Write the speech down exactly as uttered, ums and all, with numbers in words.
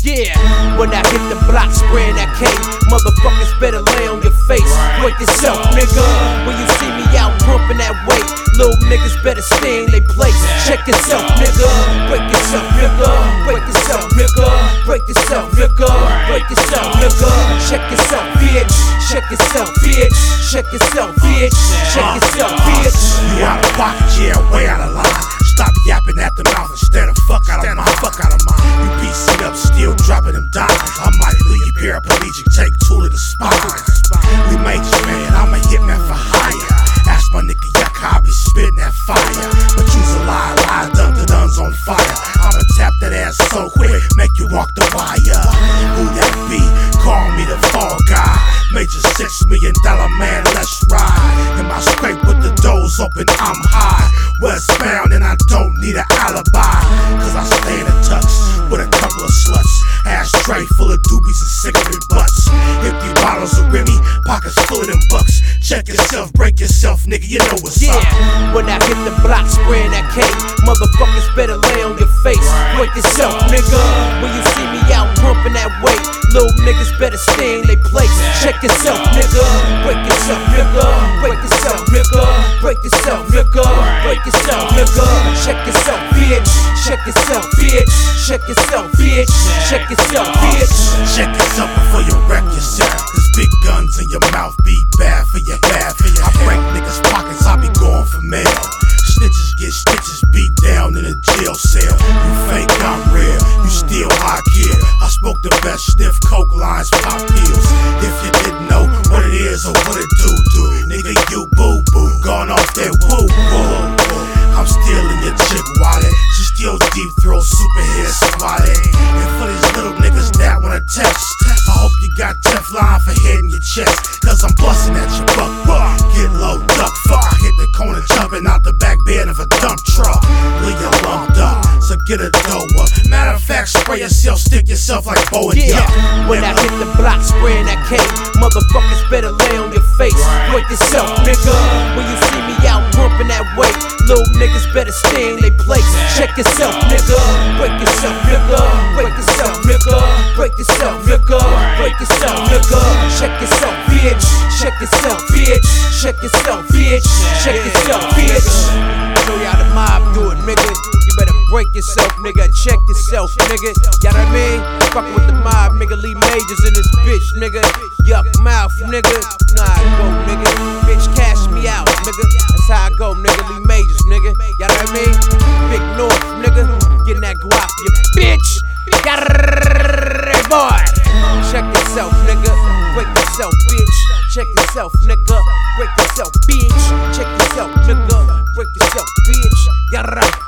Yeah, when I hit the block spraying that cake, motherfuckers better lay on your face. Break yourself, nigga. When you see me out pumping that weight, little niggas better stay in they place. Check yourself, nigga. Break yourself, nigga. Break yourself, nigga. Break yourself, nigga. Break yourself, nigga. Check yourself, bitch. Check yourself, bitch. Check yourself, bitch. Check yourself, bitch. You out of pocket, yeah, way out of line. Stop yapping at the mouth instead of fuck out of mine. Fuck out of mine. You beat up, still dropping them dimes. I might leave you paraplegic, take two to the spine. We made you, man. I'm a hitman for hire. Ask my nigga Yuck how I be spitting that fire. But you's a lie, lie, dun dun dun's on fire. I'ma tap that ass so quick, make you walk the wire. Who that be? Call me the fall guy. Major six million dollar man, let's ride. In my scrape with the doors open, I'm high. Westbound and I don't need an alibi. Cause I stay in a tux with a couple of sluts. Ashtray full of doobies and cigarette butts. Empty bottles of Remy, pockets full of them bucks. Check yourself, break yourself, nigga, you know what's yeah. up. Yeah, when I hit the block spraying that cake, motherfuckers better lay on your face. Break yourself, nigga. When you see me out pumping that weight, little niggas better stay in they place. Check yourself, nigga. Break yourself, nigga. Break yourself, nigga. Break yourself, nigga. Break yourself, nigga. Check yourself, bitch. Check yourself, bitch. Check yourself, bitch. Check yourself, bitch. Check yourself before you wreck yourself. Cause big guns in your mouth be bad for your bad for your I break niggas' pockets, I be going for mail. Snitches get stitches beat down in a jail cell. You fake, I'm real. You still high kill. I smoke the best stiff coke lines, pop pills. If you didn't know what it is or what it do do, nigga, you boo boo. Gone off that woo woo. I'm still in your chick wallet. She still deep throat super hair swatted. And for these little niggas that wanna test, I hope you got Teflon for head in your chest. Cause I'm busting at your buck buck. Get low, duck, fuck. I hit the corner jumping out the back bed of a dump truck. Leave you lumped up, so get a dough up. Matter of fact, spray yourself, stick yourself like Bo and yeah. Duck. When I hit the block spraying that cake, motherfuckers better lay on your face. Break yourself, nigga. When you see me out pumping that weight, little niggas better stay in they place. Check yourself, nigga. Break yourself, nigga. Break yourself, nigga. Break yourself, nigga. Break yourself, nigga. Check yourself, bitch. Check yourself, bitch. Check yourself, bitch. Check yourself, bitch. Show you how the mob do it, nigga. You better break yourself, nigga. Check yourself, nigga. You know what I mean? Fuckin' with the mob, nigga. Lee Majors in this bitch, nigga. Yuck mouth, nigga. Nah, I go, nigga. Bitch, cash me out, nigga. That's how I go, nigga. Lee Majors, nigga. You know what I mean? Big North, nigga. Getting that guap, you bitch. Boy. Check yourself, nigga. Break yourself, bitch. Check yourself, nigga. Break yourself, bitch. Check yourself, nigga. Break yourself, bitch. Yara.